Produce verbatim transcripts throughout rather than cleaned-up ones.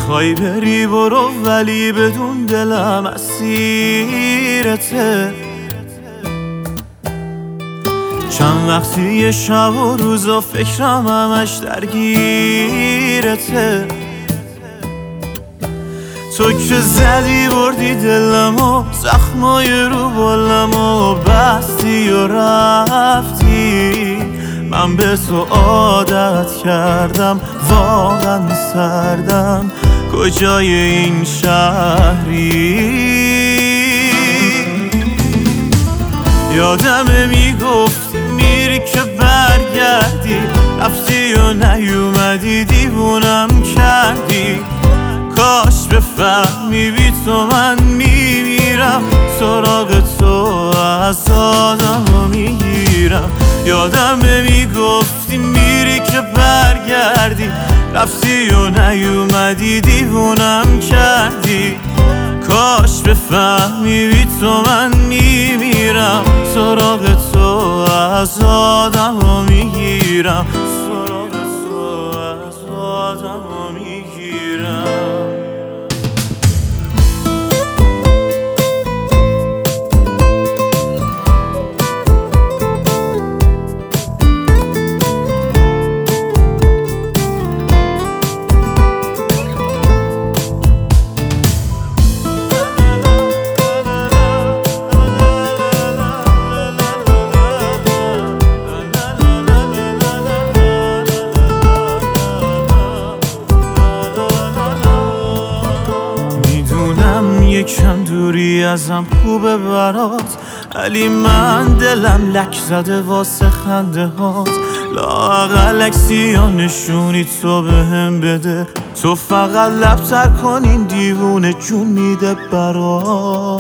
میخوای بری برو ولی بدون دلم اسیرته. چند وقتی یه شب و روز و فکرم همش درگیرته. تو که زدی بردی دلم و زخمای رو بالم و بستی و رفتی. من به تو عادت کردم واقعا سردم کجای این شهری. یادمه میگفتی میری که برگردی، رفتی و نیومدی دیوونم کردی. کاش بفهمی بی تو من میمیرم، سراغ تو از آدم میگیرم. یادمه میگفتی میری که برگردی، رفتی و نیومدی دیوونم کردی. کاش بفهمی بی تو من میمیرم، سراغ تو از آدم میگیرم. سراغ تو از آدم میگیرم. یکم دوری ازم خوبه برات، ولی من دلم لک زده واسه خنده هات. لااقل عکسی یا نشونی تو بهم بده، تو فقط لب تر کن این دیوونه جون میده برات.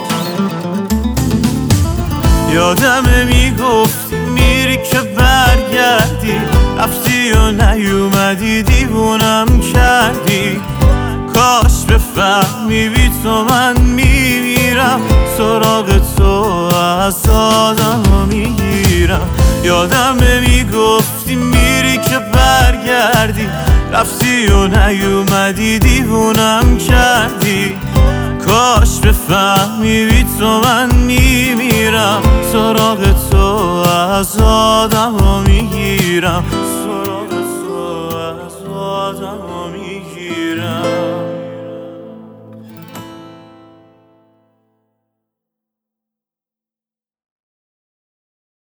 یادمه میگفتی میری که برگردی، رفتی و نیومدی دیوونم کردی. کاش بفهمی بی تو من میمیرم، سراغ تو از آدم میگیرم. یادمه میگفتی میری که برگردی، رفتی و نیومدی دیوونم کردی. کاش بفهمی بی تو من میمیرم، سراغ تو از آدم میگیرم. سراغ تو از آدم